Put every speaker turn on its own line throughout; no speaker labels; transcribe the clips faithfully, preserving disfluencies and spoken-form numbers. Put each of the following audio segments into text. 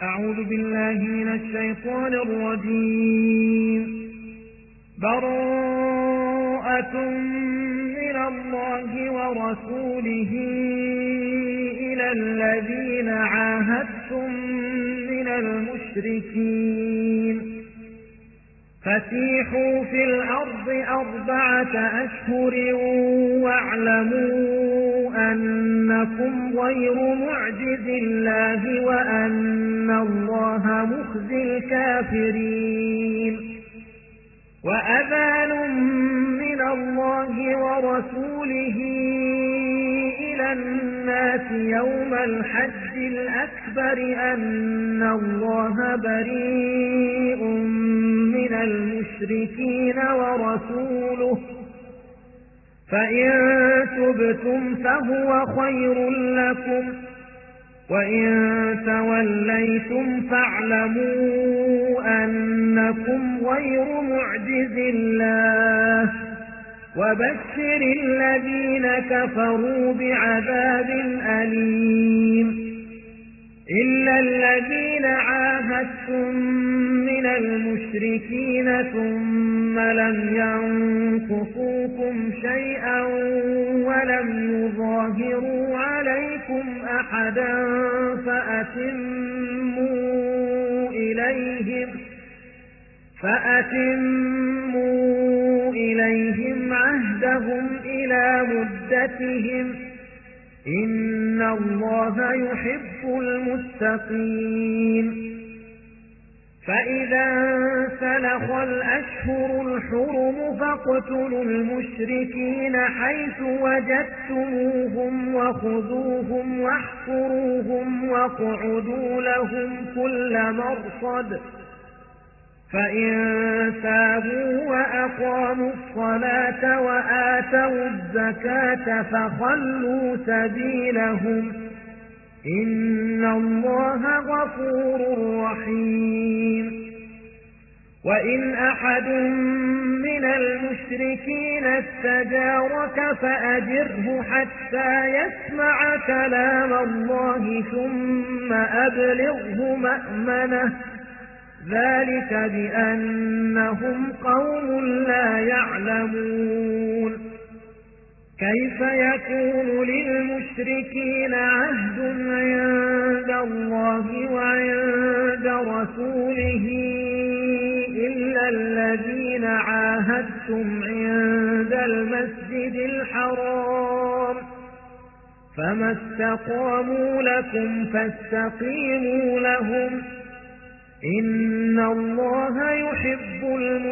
أعوذ بالله من الشيطان الرجيم. براءة من الله ورسوله إلى الذين عاهدتم من المشركين فسيحوا في الأرض أربعة أشهر واعلموا أنكم غير معجز الله وأن الله مخزي الكافرين. وأذان من الله ورسوله إلى الناس يوم الحج الأكبر أن الله بريء من المشركين ورسوله فإن تبتم فهو خير لكم وإن توليتم فاعلموا أنكم غير معجز الله وبشر الذين كفروا بعذاب أليم. إلا الذين عاهدتم من المشركين ثم لم ينقصوكم شيئا ولم يظاهروا عليكم أحدا فأتموا إليهم فأتموا إليهم عهدهم إلى مدتهم إن الله يحب المتقين. فإذا انسلخ الأشهر الحرم فاقتلوا المشركين حيث وجدتموهم وخذوهم واحصروهم واقعدوا لهم كل مرصد فإن تابوا وأقاموا الصلاة وآتوا الزكاة فخلوا سبيلهم إن الله غفور رحيم. وإن أحد من المشركين استجارك فأجره حتى يسمع كلام الله ثم أبلغه مأمنه ذلك بأنهم قوم لا يعلمون. كيف يكون للمشركين عهد عند الله وعند رسوله إلا الذين عاهدتم عند المسجد الحرام فما استقاموا لكم فاستقيموا لهم إن الله يحب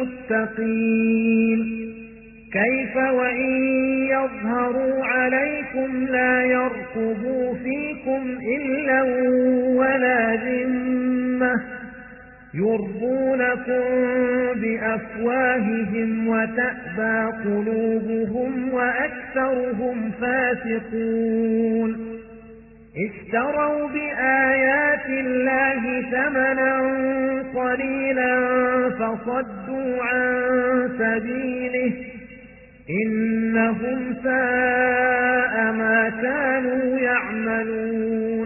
المتقين. كيف وإن يظهروا عليكم لا يرقبوا فيكم إلا ولا ذمة يرضونكم بأفواههم وتأبى قلوبهم وأكثرهم فاسقون. اشتروا بآيات الله ثمنا قليلا فصدوا عن سبيله إنهم ساء ما كانوا يعملون.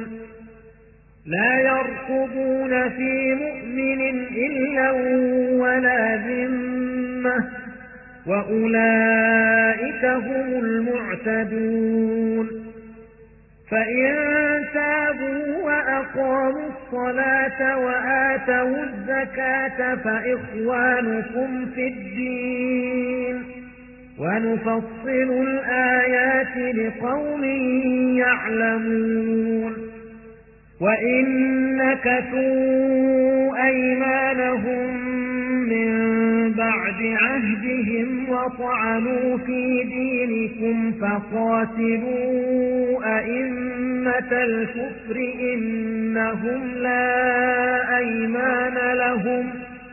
لا يرقبون في مؤمن إلا ولا ذمة وأولئك هم المعتدون. فإن تابوا وأقاموا الصلاة وآتوا الزكاة فإخوانكم في الدين ونفصل الآيات لقوم يعلمون. وإن نكثوا أيمانهم من بعد عهدهم وطعنوا في دينكم فقاتلوا أئمة الكفر إنهم لا أيمان لهم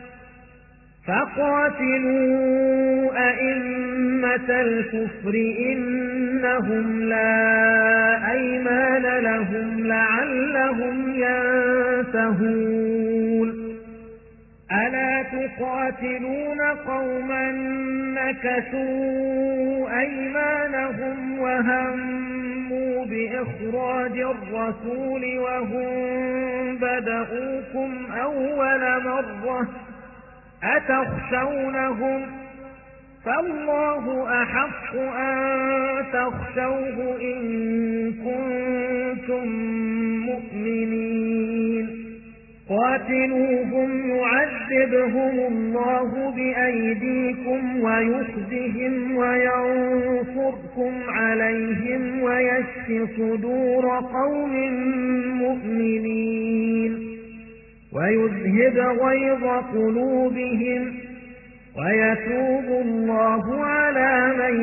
فقاتلوا أئمة الكفر إنهم لا أيمان لهم لعلهم ينتهون. ألا تقاتلون قوما نكثوا أيمانهم وهموا بإخراج الرسول وهم بدؤوكم أول مرة أتخشونهم فالله أحق أن تخشوه إن كنتم مؤمنين قاتلوهم يعذبهم الله بأيديكم ويخزهم وينصركم عليهم ويشف صدور قوم مؤمنين ويذهب غيظ قلوبهم ويتوب الله على من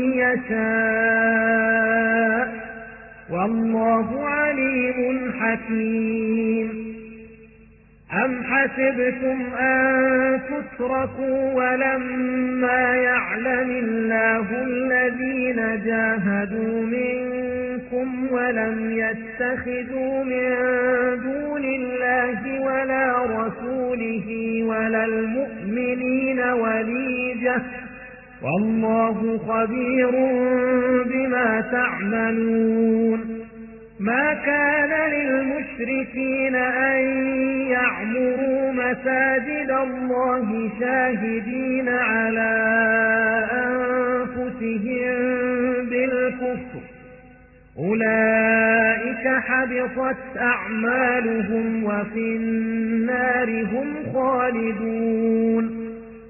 يشاء والله عليم حكيم أم حسبتم أن تتركوا ولما يعلم الله الذين جاهدوا منكم ولم يتخذوا من دون الله ولا رسوله ولا المؤمنين وليجة والله خبير بما تعملون ما كان للمشركين أن يعمروا مساجد الله شاهدين على أنفسهم بالكفر أولئك حبطت أعمالهم وفي النار هم خالدون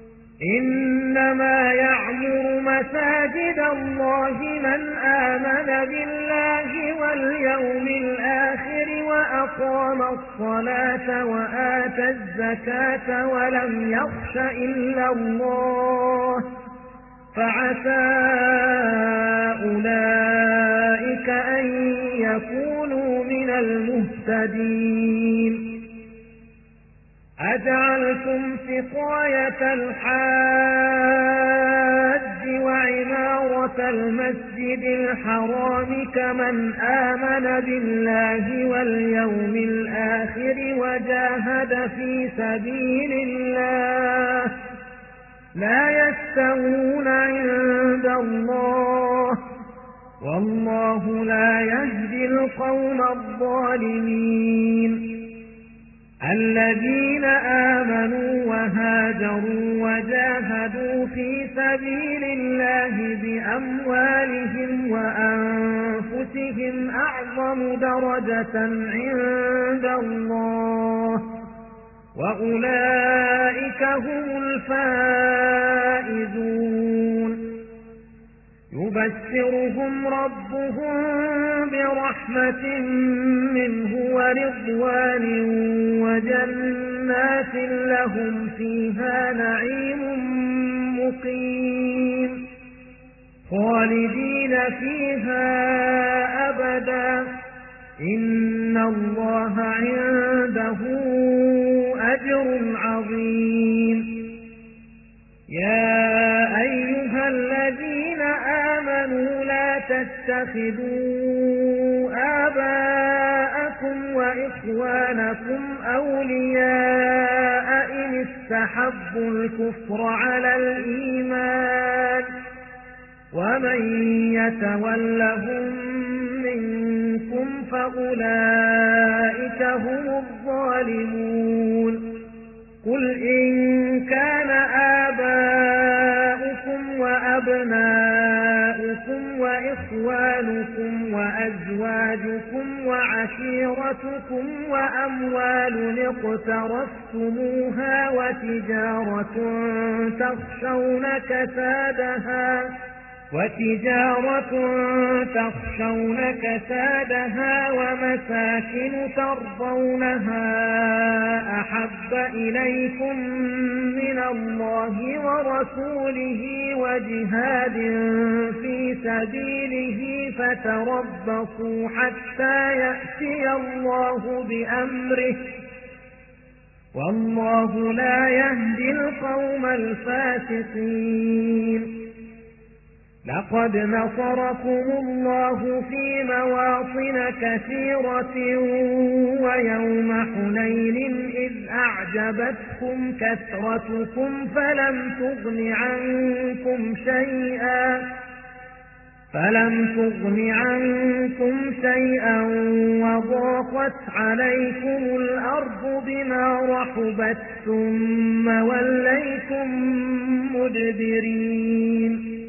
إنما يعمر مساجد الله من آمن بالله واليوم الآخر وأقام الصلاة وآتى الزكاة ولم يخش إلا الله فعسى أولئك أن يكونوا من المهتدين أجعلتم سقاية الحاج وعمارة المسجد الحرام كمن آمن بالله واليوم الآخر وجاهد في سبيل الله لا يستوون عند الله والله لا يهدي القوم الظالمين الذين آمنوا وهاجروا وجاهدوا في سبيل الله بأموالهم وأنفسهم أعظم درجة عند الله وأولئك هم الفائزون يبشرهم ربهم برحمة منه ورضوان وجنات لهم فيها نعيم مقيم خالدين فيها أبدا إن الله عنده أجر عظيم يا أيها الذين آمنوا لا تتخذوا آباءكم وإخوانكم أولياء إن استحبوا الكفر على الإيمان ومن يتولهم منكم فأولئك هم الظالمون قل إن كان آباؤكم وأبناؤكم وإخوانكم وأزواجكم وعشيرتكم وأموال اقترفتموها وتجارة تخشون كسادها وتجارة تخشون كسادها ومساكن ترضونها أحب إليكم من الله ورسوله وجهاد في سبيله فتربصوا حتى يأتي الله بأمره والله لا يهدي القوم الفاسقين لقد نصركم الله في مواطن كثيرة ويوم حنين إذ أعجبتكم كثرتكم فلم تغن عنكم شيئا فلم تغن عنكم شيئا وضاقت عليكم الأرض بما رحبت ثم وليتم مدبرين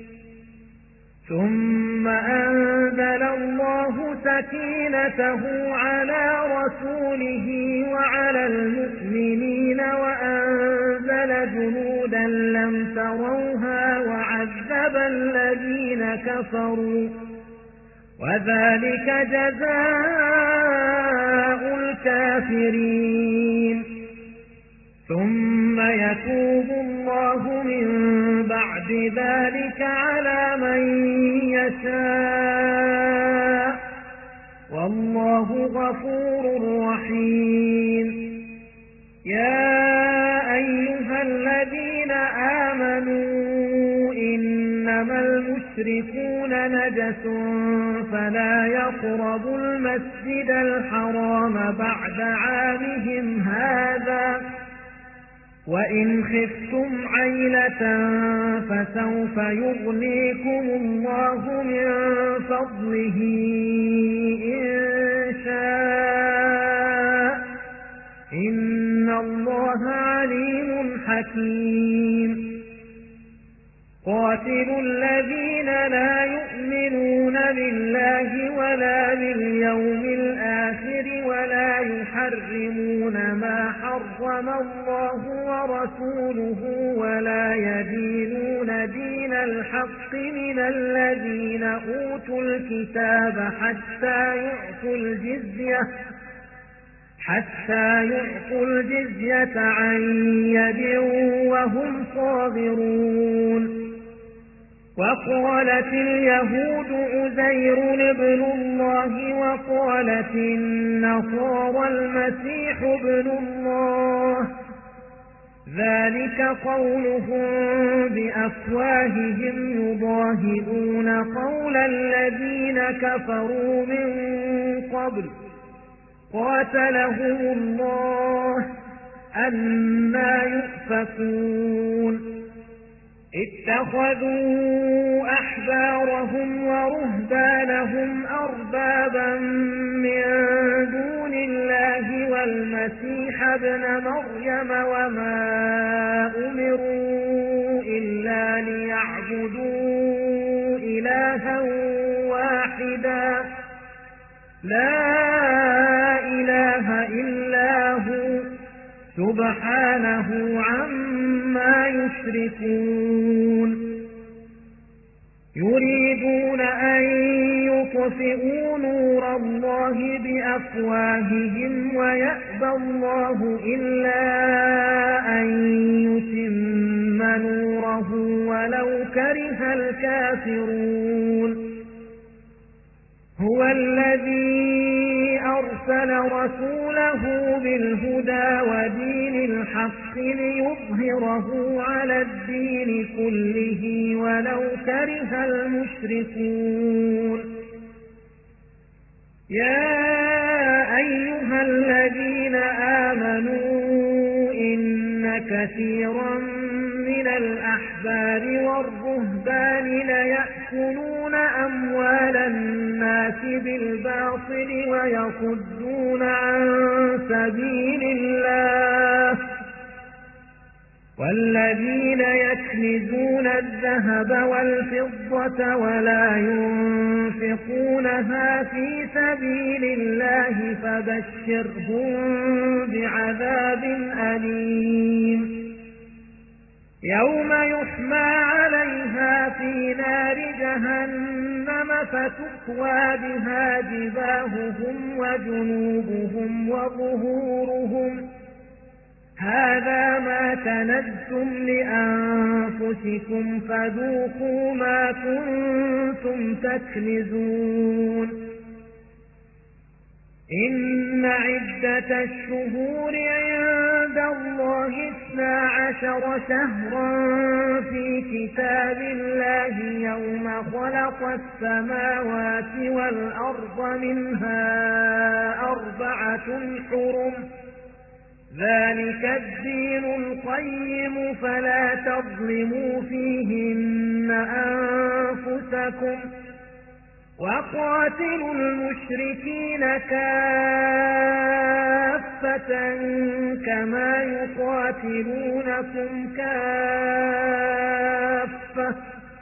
ثم أنزل الله سكينته على رسوله وعلى المؤمنين وأنزل جنودا لم تروها وعذب الذين كفروا وذلك جزاء الكافرين ثم يتوب الله من بعد ذلك على من يشاء والله غفور رحيم يا أيها الذين آمنوا إنما المشركون نجس فلا يقربوا المسجد الحرام بعد عامهم هذا وإن خفتم عيلة فسوف يغنيكم الله من فضله إن شاء إن الله عليم حكيم قاتلوا الذين لا يؤمنون بالله ولا باليوم الآخر ولا يحرمون ما حرم الله ورسوله ولا يدينون دين الحق من الذين أوتوا الكتاب حتى يعطوا الجزية حتى يعطوا الجزية عن يد وهم صاغرون وقالت اليهود عزير ابن الله وقالت النصارى المسيح ابن الله ذلك قولهم بأفواههم يضاهئون قول الذين كفروا من قبل قاتلهم الله أنى يؤفكون اتخذوا أحبارهم ورهبانهم أربابا من دون الله والمسيح ابن مريم وما أمروا إلا ليعبدوا إلها واحدا لا إله إلا هو سبحانه عما يشركون يريدون أن يطفئوا نور الله بأفواههم ويأبى الله إلا أن يتم نوره ولو كره الكافرون هو الذي أرسل رسوله بالهدى ودين الحق ليظهره على الدين كله ولو كره المشركون يا أيها الذين آمنوا إن كثيرا من الأحبار والرهبان ليأكلون أموال الناس بالباطل ويصدون عن سبيل الله والذين يكنزون الذهب والفضة ولا ينفقونها في سبيل الله فبشرهم بعذاب أليم يوم يحمى عليها في نار جهنم فتكوى بها جباههم وجنوبهم وظهورهم هذا ما كنزتم لأنفسكم فذوقوا ما كنتم تكنزون إن عدة الشهور عند الله الله اثنا عشر شهرا في كتاب الله يوم خلق السماوات والأرض منها أربعة حرم ذلك الدين القيم فلا تظلموا فيهن أنفسكم وقاتلوا المشركين كافة كما يقاتلونكم كافة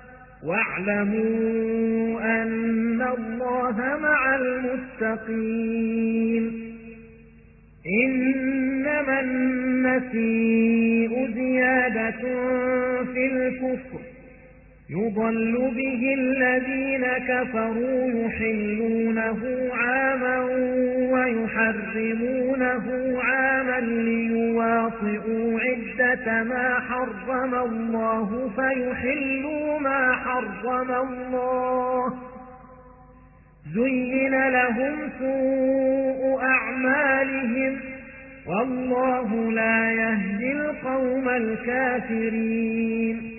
واعلموا أن الله مع المتقين إنما النسيء زيادة في الكفر يضل به الذين كفروا يحلونه عاما ويحرمونه عاما ليواطئوا عدة ما حرم الله فيحلوا ما حرم الله زين لهم سوء أعمالهم والله لا يهدي القوم الكافرين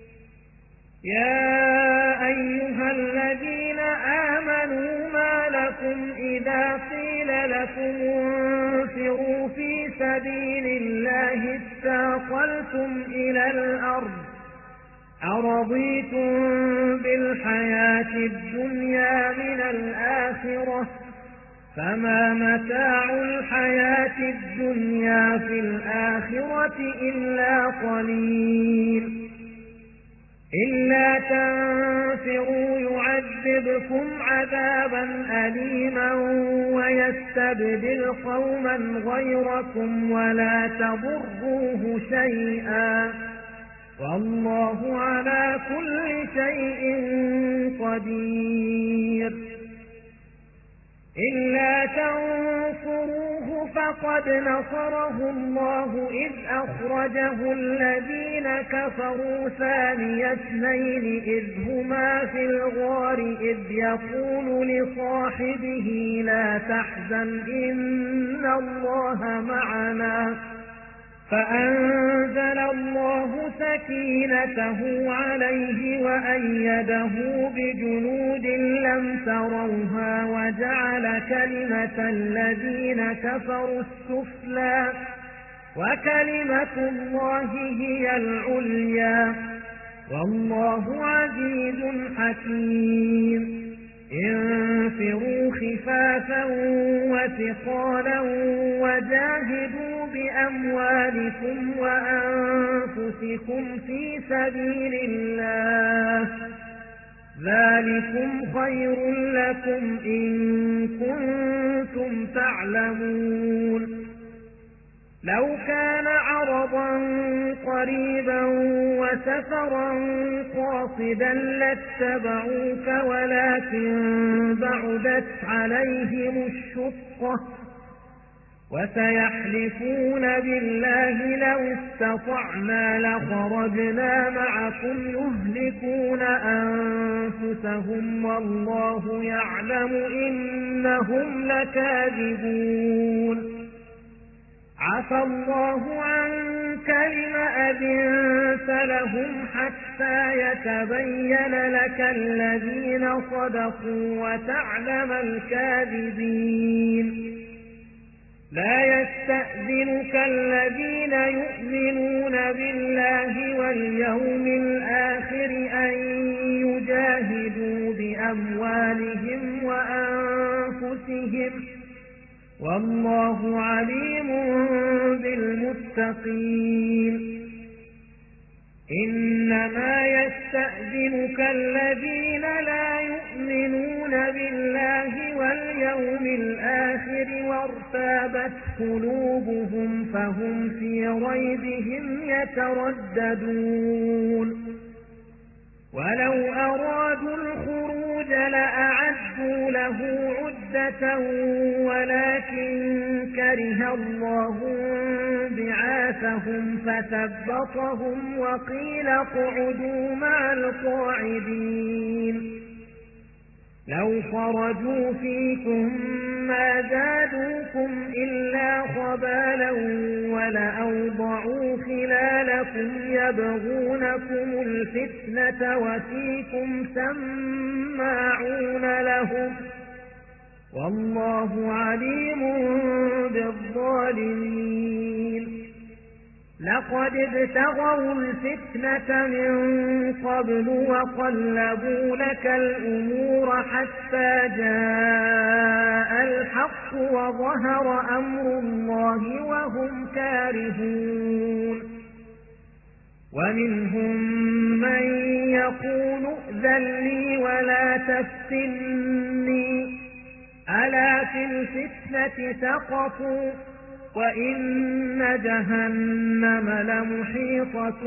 يا أيها الذين آمنوا ما لكم إذا قيل لكم انفروا في سبيل الله اثاقلتم إلى الأرض أرضيتم بالحياة الدنيا من الآخرة فما متاع الحياة الدنيا في الآخرة إلا قليل إلا تنفروا يعذبكم عذابا أليما ويستبدل قوما غيركم ولا تضروه شيئا والله على كل شيء قدير إلا تنصروه فقد نصره الله إذ أخرجه الذين كفروا ثاني اثنين إذ هما في الغار إذ يقول لصاحبه لا تحزن إن الله معنا فأنزل الله سكينته عليه وأيده بجنود لم تروها وجعل كلمة الذين كفروا السفلى وكلمة الله هي العليا والله عزيز حكيم انفروا خفافا وثقالا وجاهدوا بأموالكم وأنفسكم في سبيل الله ذلكم خير لكم إن كنتم تعلمون لو كان عرضا قريبا وسفرا قاصدا لاتبعوك ولكن بعدت عليهم الشقة وسيحلفون بالله لو استطعنا لخرجنا معكم يهلكون أنفسهم والله يعلم إنهم لكاذبون عفى الله عنك لم أذنت لهم حتى يتبين لك الذين صدقوا وتعلم الكاذبين لا يستأذنك الذين يؤمنون بالله واليوم الآخر أن يجاهدوا بأموالهم وأنفسهم والله عليم بالمتقين إنما يستأذنك الذين لا يؤمنون بالله واليوم الآخر وارتابت قلوبهم فهم في ريبهم يترددون ولو أرادوا الخروج لأعدوا له عدة ولكن كره الله بعاثهم فثبطهم وقيل اقعدوا مع القاعدين لو خرجوا فيكم ما زادوكم إلا خبالا ولأوضعوا خلالكم يبغونكم الفتنة وفيكم سماعون لهم والله عليم بالظالمين. لقد ابتغوا الفتنة من قبل وقلبوا لك الأمور حتى جاء الحق وظهر أمر الله وهم كارهون. ومنهم من يقول ائذن لي ولا تفتني ألا في الفتنة سقطوا وإن جهنم لمحيطة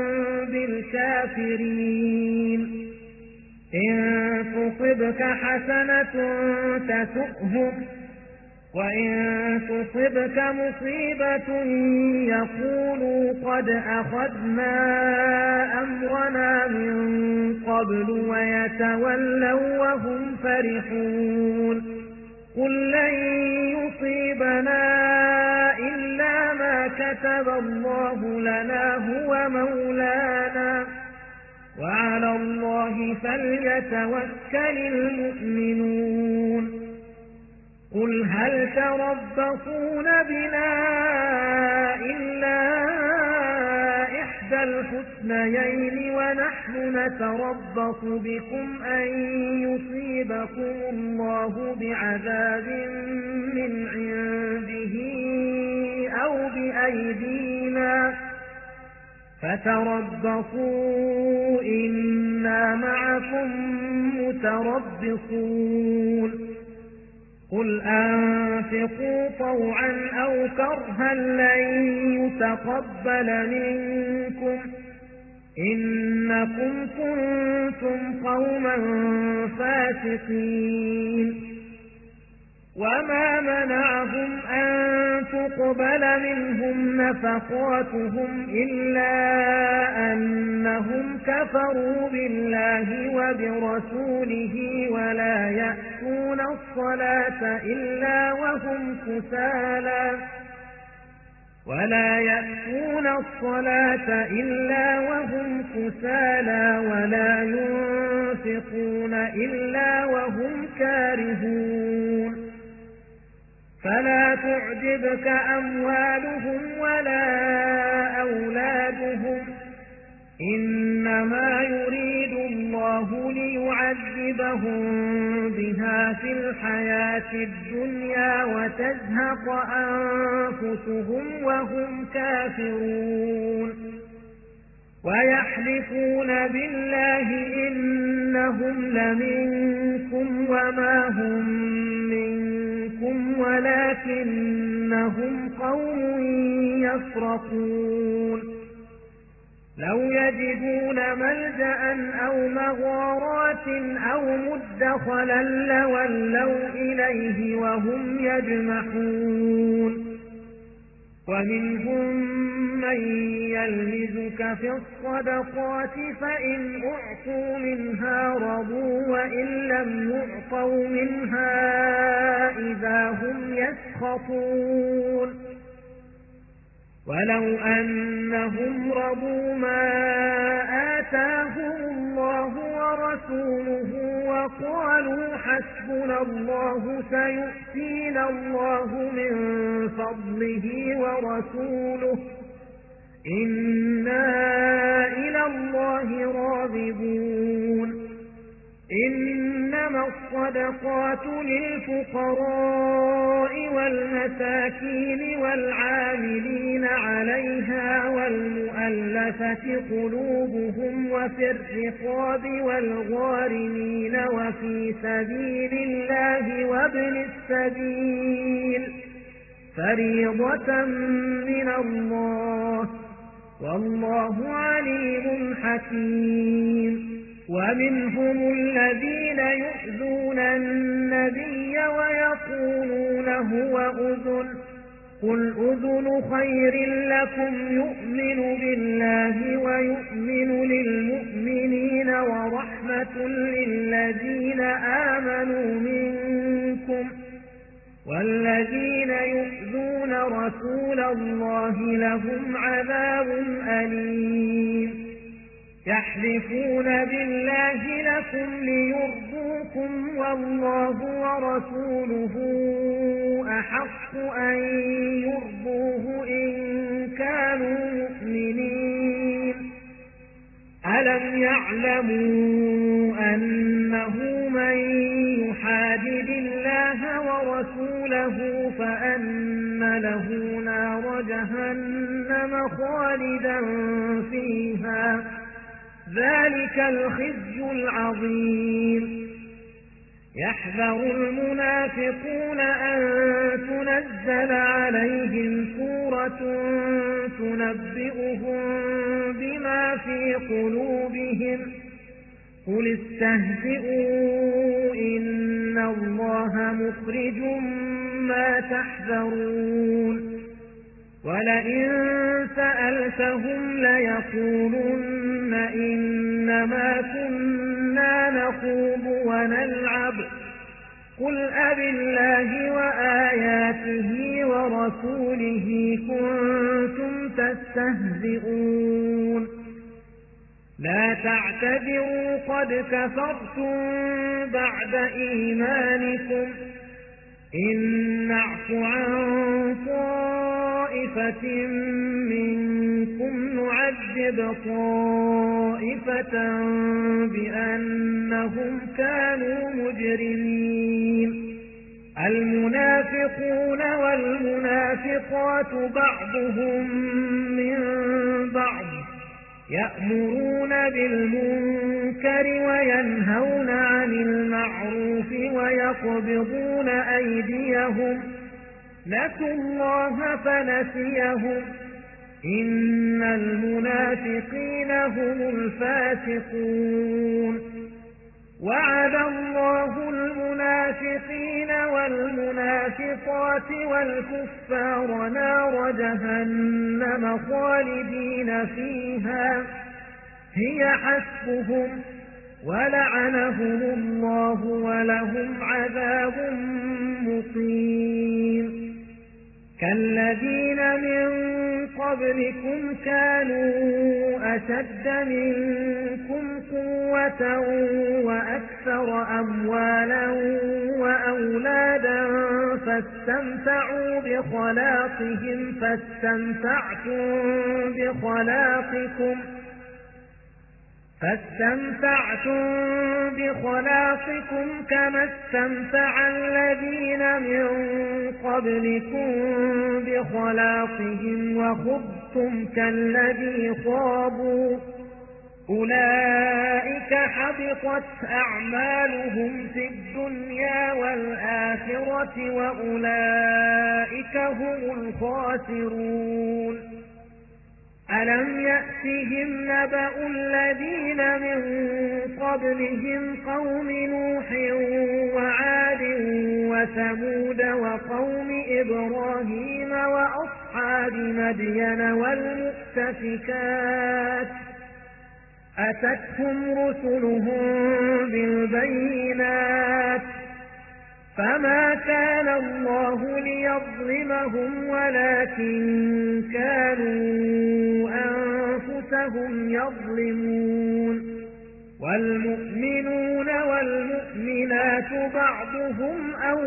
بالكافرين. إن تصبك حسنة تسؤهم وإن تصبك مصيبة يقولوا قد أخذنا أمرنا من قبل ويتولوا وهم فرحون. قل لن يصيبنا إلا ما كتب الله لنا هو مولانا وعلى الله فليتوكل المؤمنون. قل هل تربصون بنا إلا إحدى الحسنيين ونحن نتربص بكم أن يصيبكم الله بعذاب من عنده أو بأيدينا فتربصوا إنا معكم متربصون. قل أنفقوا طوعا أو كرها لن يتقبل منكم إنكم كنتم قوما فاسقين. وما منعهم أن تقبل منهم نفقاتهم إلا أنهم كفروا بالله وبرسوله ولا يأتون الصلاة إلا وهم كسالى ولا يأتون الصلاة إلا وهم كسالى ولا ينفقون إلا وهم كارهون. فلا تعجبك أموالهم ولا أولادهم إنما يريد الله ليعذبهم بها في الحياة الدنيا وتزهق أنفسهم وهم كافرون. ويحلفون بالله إنهم لمنكم وما هم منكم ولكنهم قوم يفرقون. لو يجدون ملجأ أو مغارات أو مدخلا لولوا إليه وهم يجمحون. ومنهم من يلمزك في الصدقات فإن أعطوا منها رضوا وإن لم يعطوا منها إذا هم يسخطون. ولو أنهم رضوا ما آتاهم الله ورسوله وقالوا حسبنا الله سيؤتينا الله من فضله ورسوله إنا إلى الله راغبون. إنما الصدقات للفقراء والمساكين والعاملين عليها والمؤلفة قلوبهم وفي الرقاب والغارمين وفي سبيل الله وابن السبيل فريضة من الله والله عليم حكيم. ومنهم الذين يؤذون النبي ويقولون هو أذن قل أذن خير لكم يؤمن بالله ويؤمن للمؤمنين ورحمة للذين آمنوا منكم والذين يؤذون رسول الله لهم عذاب أليم يحلفون بالله لكم ليرضوكم والله ورسوله أحق أن يرضوه إن كانوا مؤمنين ألم يعلموا أنه من يحادد الله ورسوله فأن له نار جهنم خالدا فيها ذلك الخزي العظيم يحذر المنافقون أن تنزل عليهم سورة تنبئهم بما في قلوبهم قل استهزئوا إن الله مخرج ما تحذرون ولئن سألتهم ليقولن إنما كنا نخوض ونلعب قل أبالله وآياته ورسوله كنتم تستهزئون لا تعتذروا قد كفرتم بعد إيمانكم إن نعف عن طائفة منكم نعذب طائفة بأنهم كانوا مجرمين المنافقون والمنافقات بعضهم من بعض يأمرون بالمنكر وينهون عن المعروف ويقبضون أيديهم نسوا الله فنسيهم إن المنافقين هم الفاسقون وعد الله المنافقين والمنافقات والكفار نار جهنم خالدين فيها هي حسبهم ولعنهم الله ولهم عذاب مقيم كالذين من قبلكم كانوا أشد منكم قوة وأكثر أموالا وأولادا فاستمتعوا بخلاقهم فاستمتعتم بخلاقكم فاستمتعتم بخلاقكم كما استمتع الذين من قبلكم بخلاقهم وخضتم كالذي خاضوا أولئك حبطت أعمالهم في الدنيا والآخرة وأولئك هم الخاسرون ألم يأتهم نبأ الذين من قبلهم قوم نوح وعاد وثمود وقوم إبراهيم وأصحاب مدين والمؤتفكات أتتهم رسلهم بالبينات فما كان الله ليظلمهم ولكن كانوا أنفسهم يظلمون والمؤمنون والمؤمنات بعضهم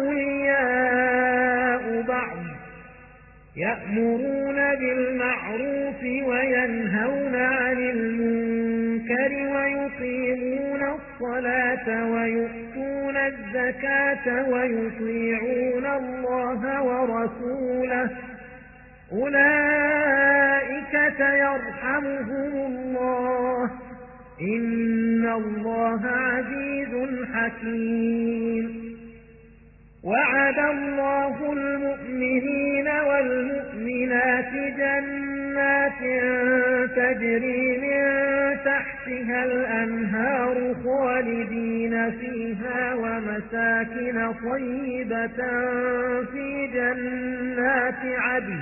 أولياء بعض يأمرون بالمعروف وينهون عن المنكر ويقيمون الصلاة ويؤتون الزكاة ويطيعون الله ورسوله أولئك سيرحمهم الله إن الله عزيز حكيم وعد الله المؤمنين والمؤمنات جنات تجري من تحتها الأنهار خالدين فيها ومساكن طيبة في جنات عدن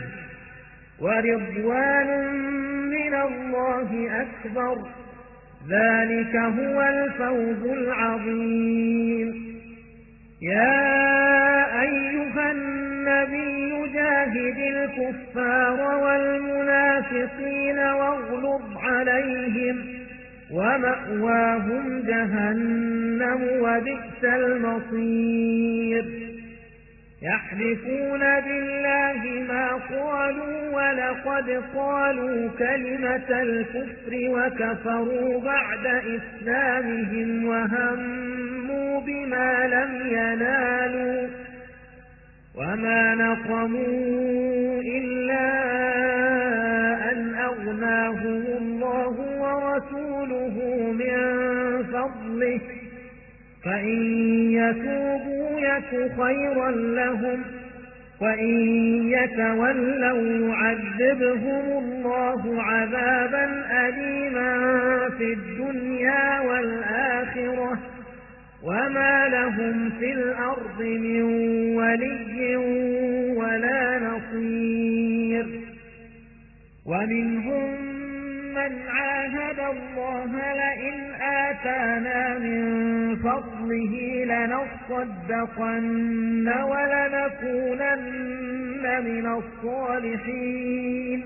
ورضوان من الله أكبر ذلك هو الفوز العظيم. يا أيها النبي جاهد الكفار والمنافقين واغلظ عليهم ومأواهم جهنم وبئس المصير. يحلفون بالله ما قالوا ولقد قالوا كلمة الكفر وكفروا بعد إسلامهم وهموا بما لم ينالوا وما نقموا إلا أن أغناهم الله ورسوله من فضله فإن يتوبوا يك خيرا لهم وإن يتولوا يعذبهم الله عذابا أليما في الدنيا والآخرة وما لهم في الأرض من ولي ولا نصير. ومنهم من عاهد الله لئن آتانا من فضله لنصدقن ولنكونن من الصالحين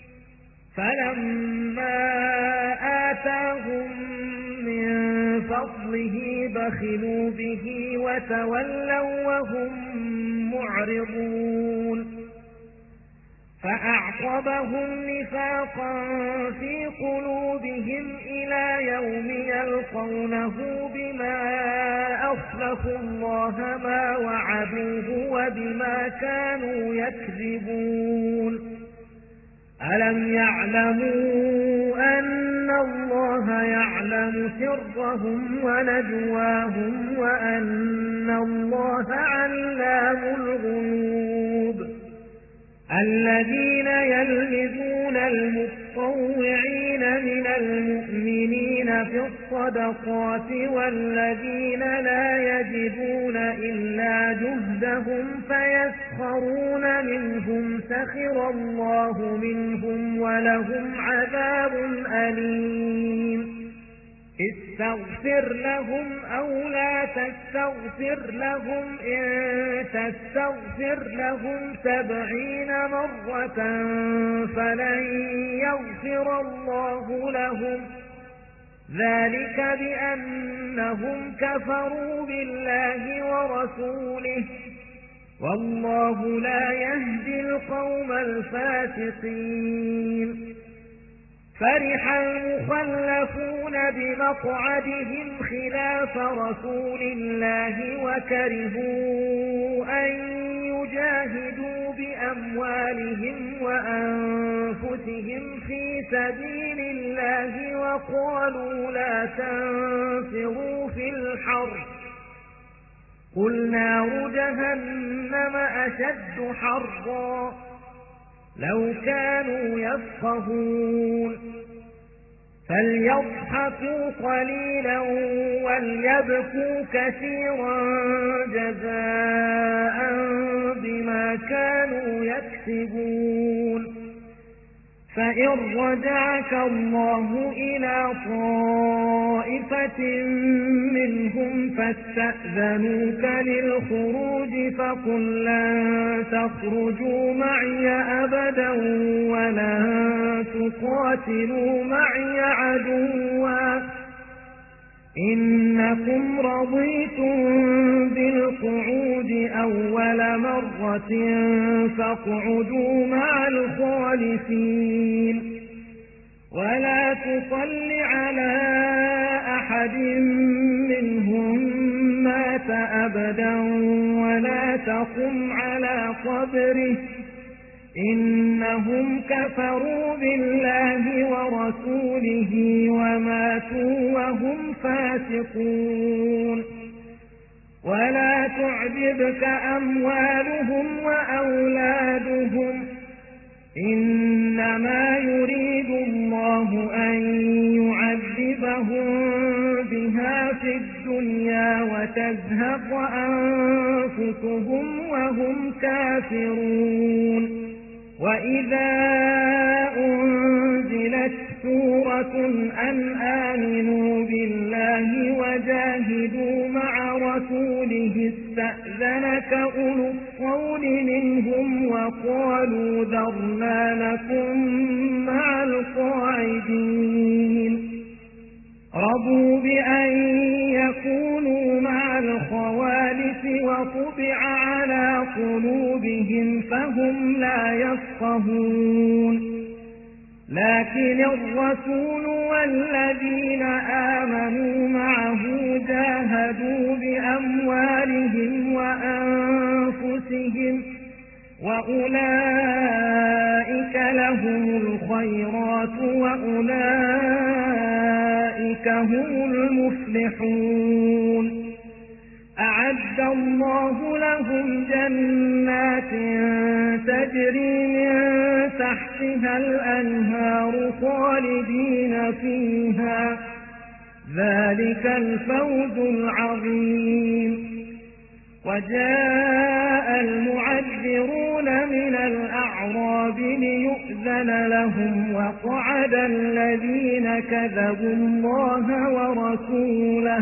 فلما آتاهم من فضله بخلوا به وتولوا وهم معرضون فأعقبهم نفاقا في قلوبهم إلى يوم يلقونه بما أخلفوا الله ما وعدوه وبما كانوا يكذبون. ألم يعلموا أن الله يعلم سرهم ونجواهم وأن الله علام الغيوب. الذين يلمزون المتطوعين من المؤمنين في الصدقات والذين لا يجدون إلا جهدهم فيسخرون منهم سخر الله منهم ولهم عذاب أليم. استغفر لهم أو لا تستغفر لهم إن تستغفر لهم سبعين مرة فلن يغفر الله لهم ذلك بأنهم كفروا بالله ورسوله والله لا يهدي القوم الفاسقين. فرح المخلفون بمقعدهم خلاف رسول الله وكرهوا أن يجاهدوا بأموالهم وأنفسهم في سبيل الله وقالوا لا تنفروا في الحر قل نار جهنم أشد حرا لو كانوا يفقهون. فليضحكوا قليلا وليبكوا كثيرا جزاء بما كانوا يكسبون. فإن رجعك الله إلى طائفة منهم فاستأذنوك للخروج فقل لن تخرجوا معي أبدا ولن تقاتلوا معي عدوا إنكم رضيتم بالقعود أول مرة فاقعدوا مع الخالفين ولا تصل على أحد منهم مات أبدا ولا تقم على قبره إنهم كفروا بالله ورسوله وماتوا وهم فاسقون. ولا تعجبك أموالهم وأولادهم إنما يريد الله أن يعذبهم كفرتم وهم كافرون وإذا أنزلت سورة أن آمنوا بالله وجاهدوا مع رسوله استأذنك أولو الطول منهم وقالوا ذرنا لكم مع القاعدين رضوا بأن يكونوا مع الخوالف وطبع على قلوبهم فهم لا يفقهون لكن الرسول والذين آمنوا معه جاهدوا بأموالهم وأنفسهم وأولئك لهم الخيرات وأولئك هم المفلحون أعد الله لهم جنات تجري من تحتها الأنهار خالدين فيها ذلك الفوز العظيم وجاء المعذرون من الأعراب ليؤذن لهم وقعد الذين كذبوا الله ورسوله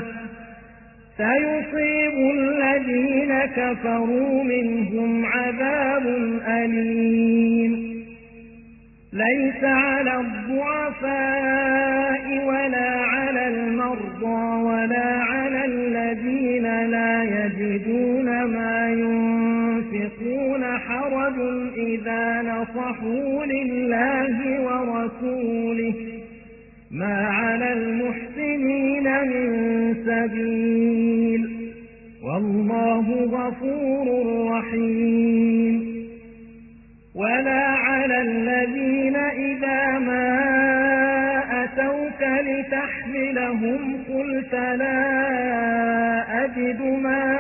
سيصيب الذين كفروا منهم عذاب أليم ليس على الضعفاء ولا على المرضى ولا على الذين لا يجدون ما ينفقون حرج إذا نصحوا لله ورسوله ما على المحسنين من سبيل والله غفور رحيم ولا على الذين إذا ما أتوك لتحملهم قلت لا أجد ما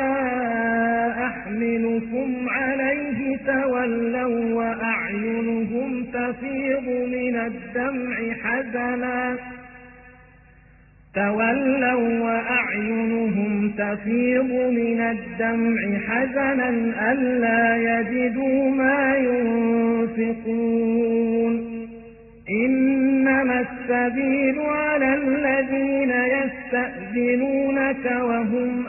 أحملكم عليه تولوا وأعينهم تفيض من الدمع حزنا تولوا وأعينهم تفيض من الدمع حزنا ألا يجدوا ما ينفقون إنما السبيل على الذين يستأذنونك وهم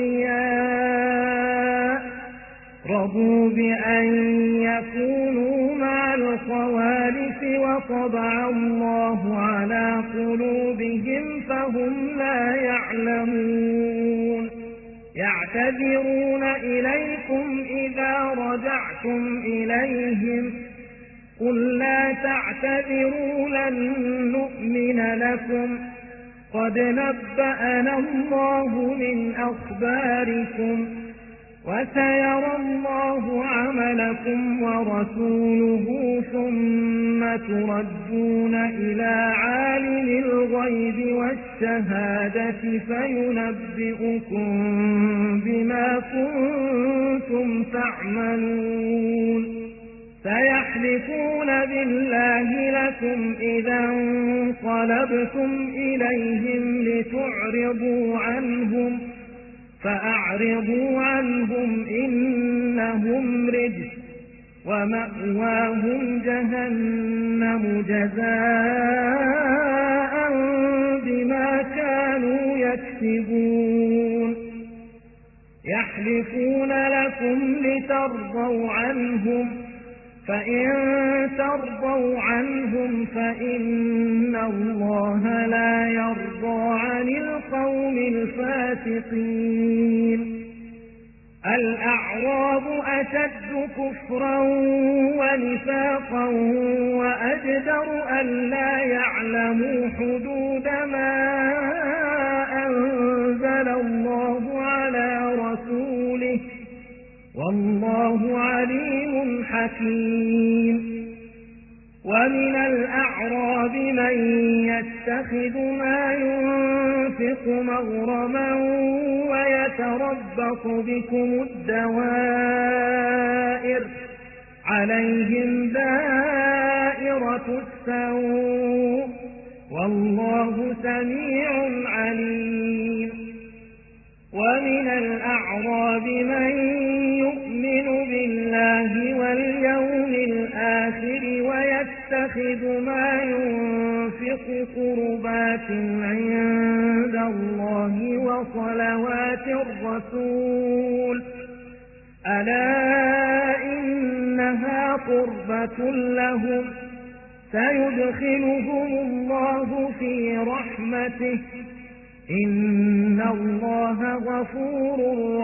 أغنياء رضوا بأن يكونوا مع الخوالف وطبع الله على قلوبهم فهم لا يعلمون يعتذرون إليكم إذا رجعتم إليهم قل لا تعتذروا لن نؤمن لكم قد نبأنا الله من أخباركم وسيرى الله عملكم ورسوله ثم تردون إلى عالم الغيب والشهادة فينبئكم بما كنتم تعملون سيحلفون بالله لكم إذا انقلبتم إليهم لتعرضوا عنهم فأعرضوا عنهم إنهم رجس ومأواهم جهنم جزاء بما كانوا يكسبون يحلفون لكم لترضوا عنهم فإن ترضوا عنهم فإن الله لا يرضى عن القوم الفاسقين الأعراب أشد كفرا ونفاقا وأجدر ألا يعلموا حدود ما أنزل الله على رسوله والله عليم حكيم ومن الأعراب من يتخذ ما ينفق مغرما ويتربص بكم الدوائر عليهم دائرة السوء والله سميع عليم ومن الأعراب من يؤمن بالله واليوم الآخر ويتخذ ما ينفق قربات عند الله وصلوات الرسول ألا إنها قربة لهم سيدخلهم الله في رحمته إن الله غفور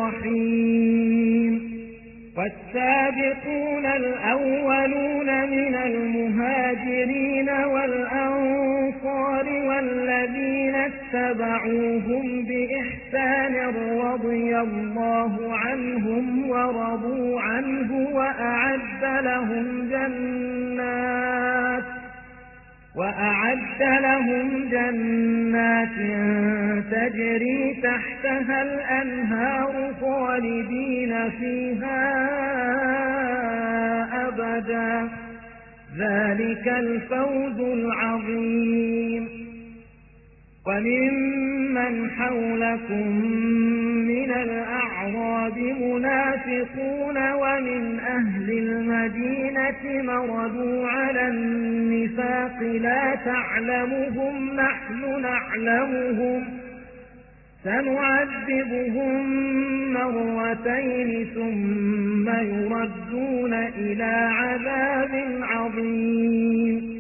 رحيم والسابقون الأولون من المهاجرين والأنصار والذين اتبعوهم بإحسان رضي الله عنهم ورضوا عنه وأعد لهم جنات وأعد لهم جنات تجري تحتها الأنهار خالدين فيها أبدا ذلك الفوز العظيم وممن حولكم من الأعراب منافقون ومن أهل المدينة مردوا على النفاق لا تعلمهم نحن نعلمهم سنعذبهم مرتين ثم يردون إلى عذاب عظيم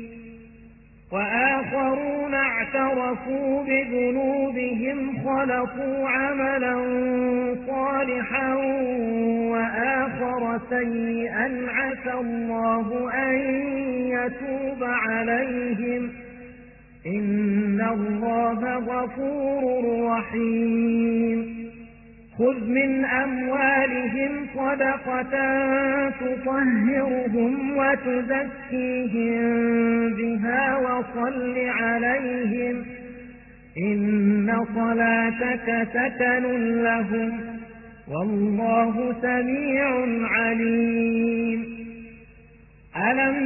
وآخرون اعترفوا بذنوبهم خلقوا عملا صالحا وآخر سيئا عسى الله أن يتوب عليهم إن الله غفور رحيم خذ من أموالهم صدقة تطهرهم وتزكيهم بها وصل عليهم إن صلاتك سكن لهم والله سميع عليم ألم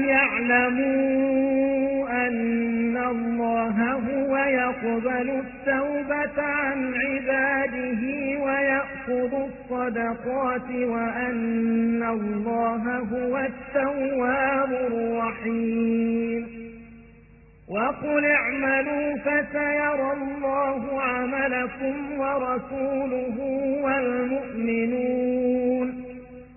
يعلموا أن الله هو يقبل التوبة عن عباده ويأخذ الصدقات وأن الله هو التواب الرحيم وقل اعملوا فسيرى الله عملكم ورسوله والمؤمنون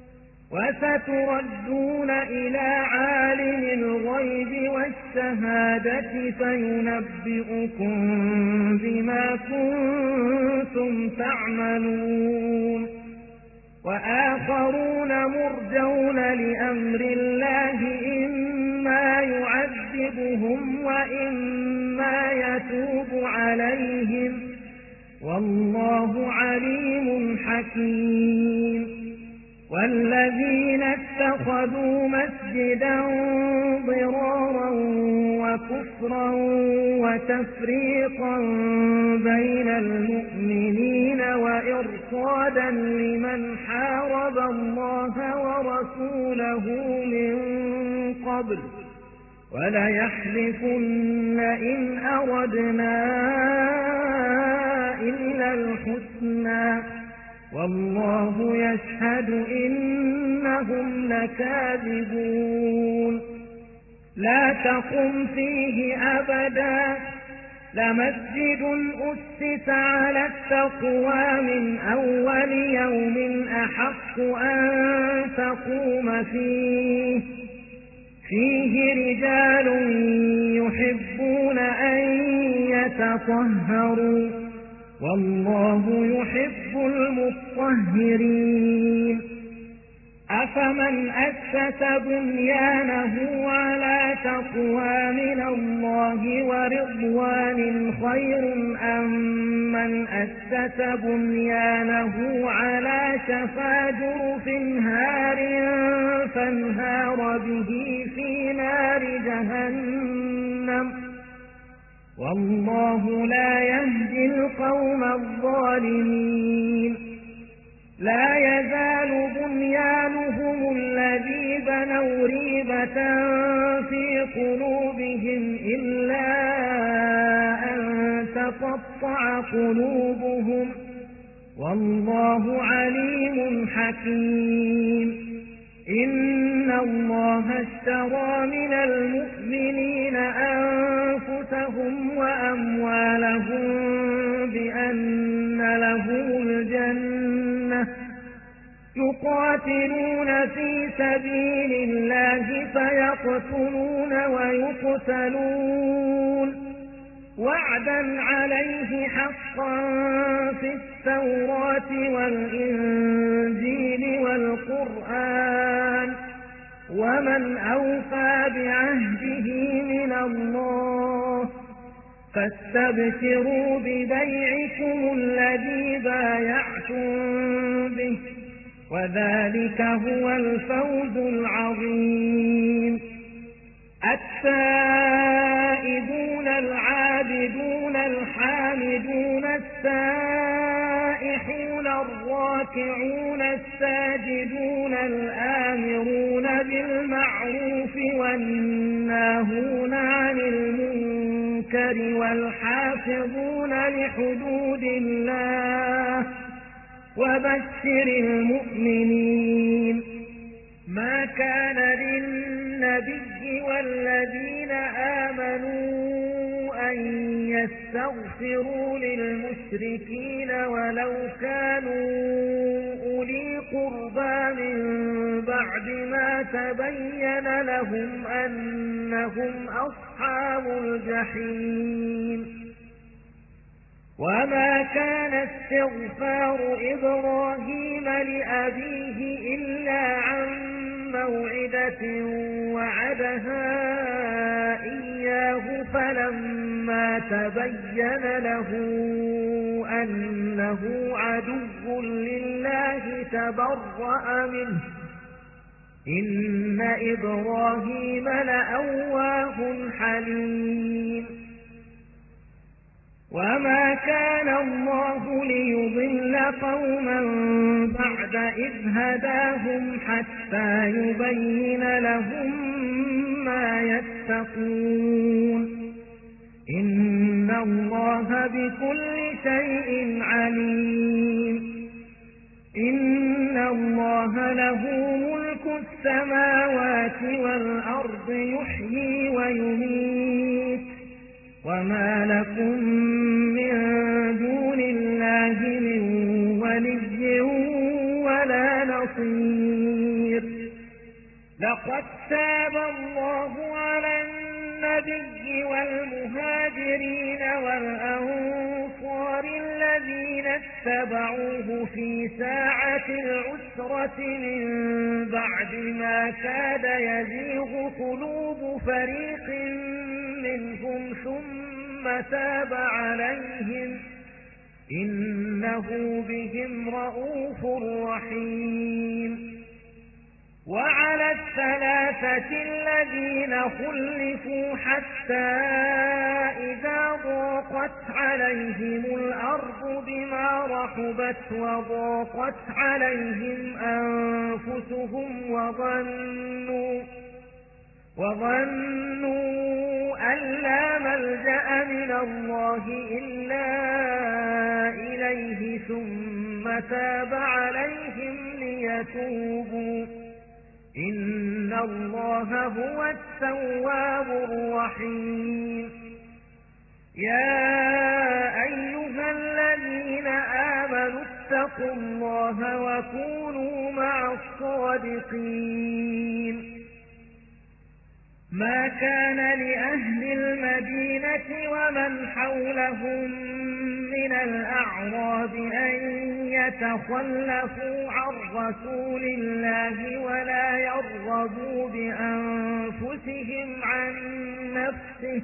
وستردون إلى عالم الغيب والشهادة فينبئكم بما كنتم تعملون وآخرون مرجون لأمر الله إما يعذبهم وإما يتوب عليهم والله عليم حكيم والذين اتخذوا مسجدا ضرارا وكفرا وتفريقا بين المؤمنين وإرصادا لمن حارب الله ورسوله من قبل وليحلفن إن أردنا إلا الحسنى والله يشهد إنهم لكاذبون لا تقم فيه أبدا لمسجد أسس على التقوى من أول يوم أحق أن تقوم فيه فيه رجال يحبون أن يتطهروا والله يحب المطهرين أفمن أسس بنيانه على تقوى من الله ورضوان خير أم من أسس بنيانه على شفا جرف هار فانهار به في نار جهنم والله لا يهدي القوم الظالمين لا يزال بنيانهم الذي بنوا ريبة في قلوبهم إلا أن تقطع قلوبهم والله عليم حكيم. إن الله اشترى من المؤمنين أنفسهم وأموالهم بأن لهم الجنة يقاتلون في سبيل الله فيقتلون ويقتلون وعدا عليه حقا في التوراة والإنجيل والقرآن ومن أوفى بعهده من الله فاستبشروا ببيعكم الذي بايعتم به وذلك هو الفوز العظيم. التائبون العابدون الحامدون السائحون الراكعون الساجدون الآمرون بالمعروف والناهون عن المنكر والحافظون لحدود الله وبشر المؤمنين. ما كان للنبي والذين آمنوا أن يستغفروا للمشركين ولو كانوا أولي قربى من بعد ما تبين لهم أنهم أصحاب الجحيم. وما كان استغفار إبراهيم لأبيه إلا عن موعدة وعدها إياه فلما تبين له أنه عدو لله تبرأ منه إن إبراهيم لأواه حليم. وما كان الله ليضل قوما بعد إذ هداهم حتى يبين لهم ما يتقون إن الله بكل شيء عليم. إن الله له ملك السماوات والأرض يحيي ويميت وما لكم من دون الله من ولي ولا نصير. لقد تاب الله على النبي والمهاجرين والأنصار الذين اتبعوه في ساعة العسرة من بعد ما كاد يزيغ قلوب فريق منهم ثم تاب عليهم إنه بهم رؤوف رحيم. وعلى الثلاثة الذين خلفوا حتى إذا ضاقت عليهم الأرض بما رحبت وضاقت عليهم أنفسهم وظنوا وظنوا أن لا ملجأ من الله إلا إليه ثم تاب عليهم ليتوبوا إن الله هو التواب الرحيم. يا أيها الذين آمنوا اتقوا الله وكونوا مع الصادقين. ما كان لأهل المدينة ومن حولهم من الأعراب أن يتخلفوا عن رسول الله ولا يرغبوا بأنفسهم عن نفسه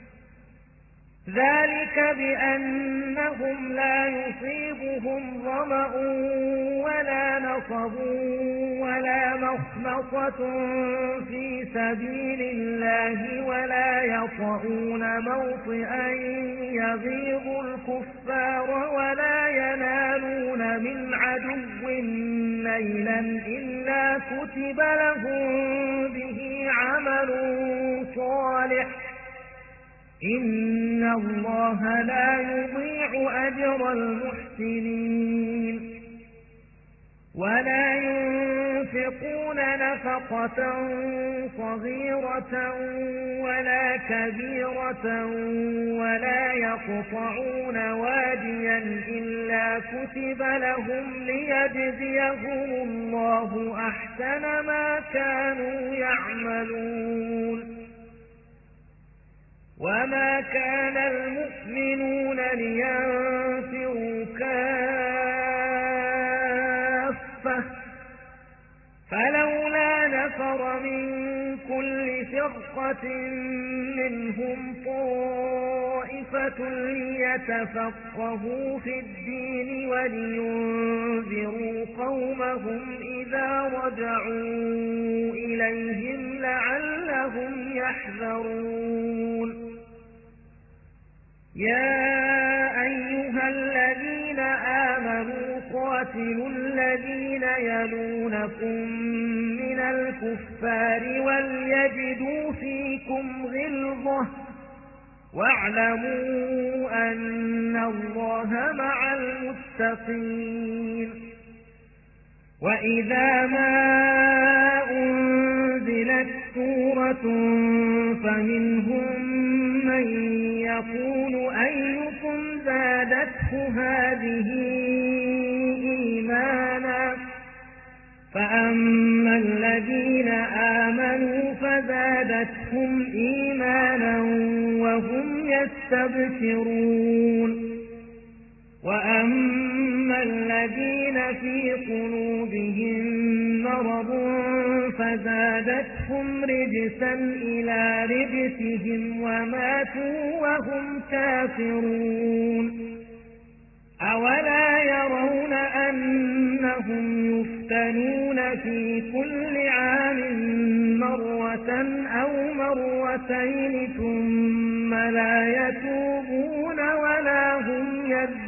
ذلك بأنهم لا يصيبهم ظمأ ولا نصب ولا مخمصة في سبيل الله ولا يطؤون موطئا يغيظ الكفار ولا ينالون من عدو نيلا إلا كتب لهم به عمل صالح إن الله لا يضيع أجر المحسنين ولا ينفقون نفقة صغيرة ولا كبيرة ولا يقطعون واديا إلا كتب لهم ليجزيهم الله أحسن ما كانوا يعملون وما كان المؤمنون لينفروا كافة فلولا نفر من كل فرقة منهم طائفة ليتفقهوا في الدين ولينذروا قومهم إذا رجعوا إليهم لعلهم يحذرون يا أيها الذين آمنوا قاتلوا الذين يلونكم من الكفار وليجدوا فيكم غلظة واعلموا أن الله مع المتقين وإذا ما أنزلت سورة فمنهم من يقول أيكم زادته هذه إيمانا فأما الذين آمنوا فزادتهم إيمانا وهم يستبشرون وأما الذين في قلوبهم مرض فزادتهم رجسا إلى رجسهم وماتوا وهم كافرون أولا يرون أنهم يفتنون في كل عام مرة أو مرتين ثم لا يتوبون ولا هم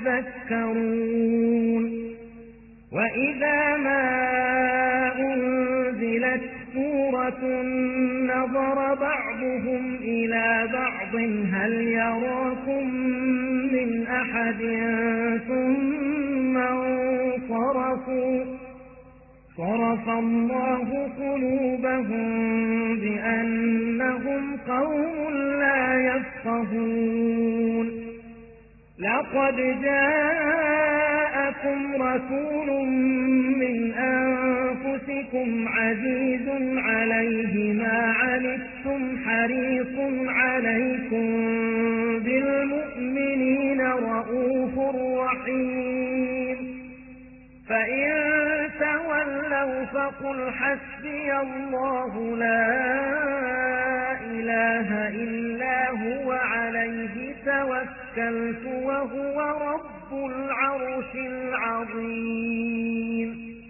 يذكرون وإذا ما أنزلت سورة نظر بعضهم إلى بعض هل يراكم من أحد ثم انصرفوا صرف الله قلوبهم بأنهم قوم لا يفقهون لقد جاءكم رسول من أنفسكم عزيز عليه ما عنتم حريص عليكم بالمؤمنين رؤوف رحيم فإن تولوا فقل حسبي الله لا إله إلا هو عليه توكلت وهو رب العرش العظيم